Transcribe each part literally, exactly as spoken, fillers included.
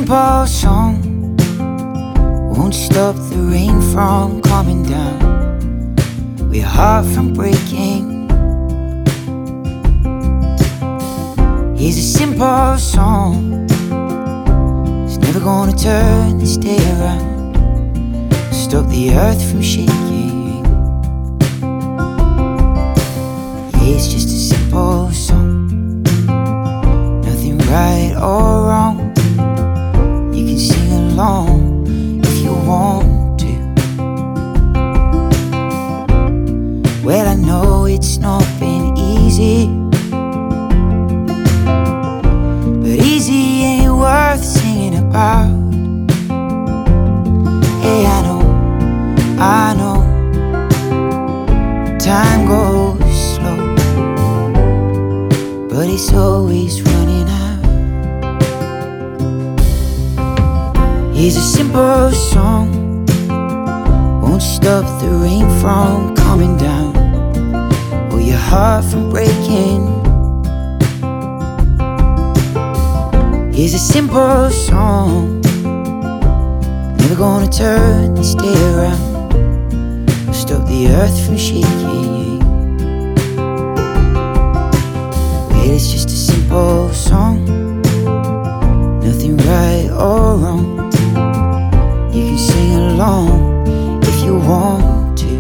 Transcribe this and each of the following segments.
simple song, won't stop the rain from coming down, or your heart from breaking. Here's a simple song, it's never gonna turn this day around, stop the earth from shaking. Yeah, it's just a simple song, nothing right or wrong. You can sing along if you want to. Well, I know it's not been easy, but easy ain't worth singing about. Hey, I know, I know, time goes slow, but it's always running out. Here's a simple song, won't stop the rain from coming down, or your heart from breaking. Here's a simple song, never gonna turn this day around, stop the earth from shaking. Well, it's just a simple song, nothing right or wrong. You can sing along if you want to.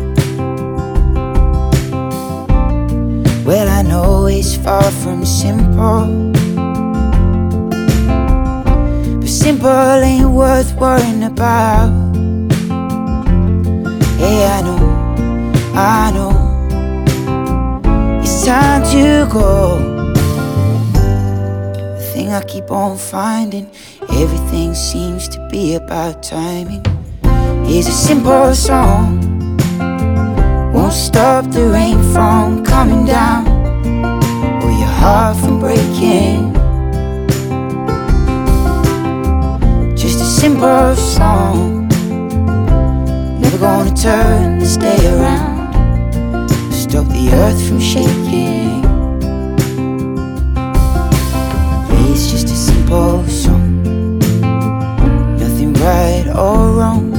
Well, I know it's far from simple, but simple ain't worth worrying about. Hey, I know, I know, it's time to go. The thing I keep on finding, everything seems to be about timing. Here's a simple song, won't stop the rain from coming down, or your heart from breaking. Just a simple song, never gonna turn this day around, stop the earth from shaking. Yeah, it's just a simple song, nothing right or wrong.